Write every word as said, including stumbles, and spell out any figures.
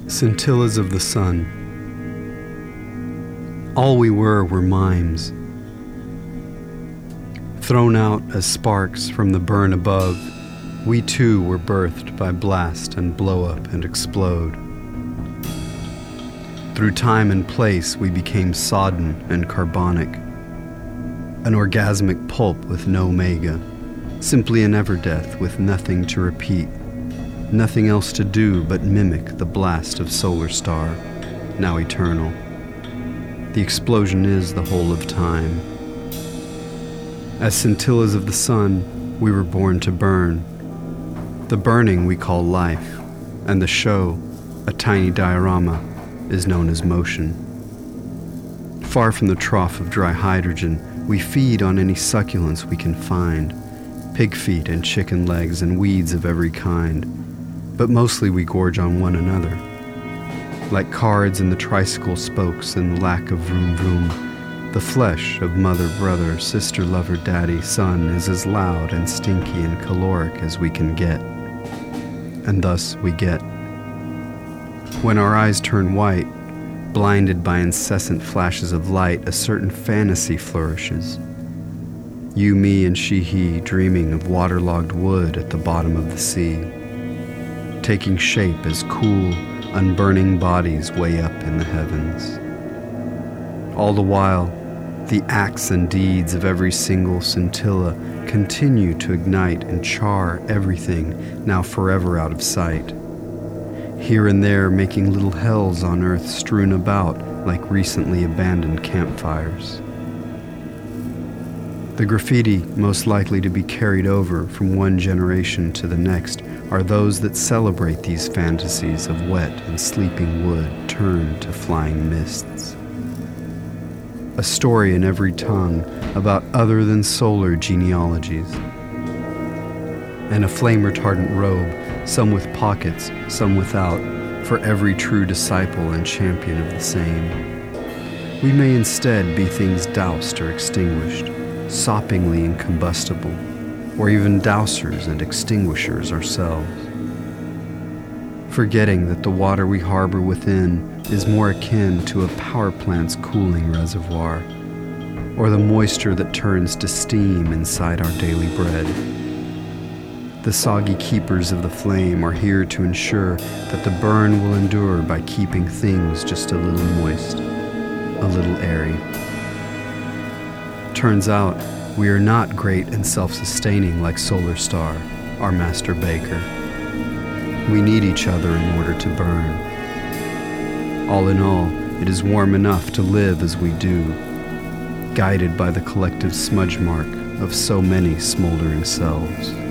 Scintillas of the sun. All we were were mimes, thrown out as sparks from the burn above. We too were birthed by blast and blow up and explode. Through time and place we became sodden and carbonic, an orgasmic pulp with no omega, simply an everdeath with nothing to repeat, nothing else to do but mimic the blast of solar star, now eternal. The explosion is the whole of time. As scintillas of the sun, we were born to burn. The burning we call life, and the show, a tiny diorama, is known as motion. Far from the trough of dry hydrogen, we feed on any succulence we can find, pig feet and chicken legs and weeds of every kind, but mostly we gorge on one another. Like cards in the tricycle spokes and the lack of vroom vroom, the flesh of mother, brother, sister, lover, daddy, son is as loud and stinky and caloric as we can get. And thus we get. When our eyes turn white, blinded by incessant flashes of light, a certain fantasy flourishes. You, me, and she, he, dreaming of waterlogged wood at the bottom of the sea, taking shape as cool, unburning bodies way up in the heavens. All the while, the acts and deeds of every single scintilla continue to ignite and char everything now forever out of sight, here and there making little hells on earth strewn about like recently abandoned campfires. The graffiti most likely to be carried over from one generation to the next are those that celebrate these fantasies of wet and sleeping wood turned to flying mists. A story in every tongue about other than solar genealogies. And a flame-retardant robe, some with pockets, some without, for every true disciple and champion of the same. We may instead be things doused or extinguished, soppingly incombustible, or even dousers and extinguishers ourselves. Forgetting that the water we harbor within is more akin to a power plant's cooling reservoir, or the moisture that turns to steam inside our daily bread. The soggy keepers of the flame are here to ensure that the burn will endure by keeping things just a little moist, a little airy. Turns out, we are not great and self-sustaining like Solar Star, our master baker. We need each other in order to burn. All in all, it is warm enough to live as we do, guided by the collective smudge mark of so many smoldering selves.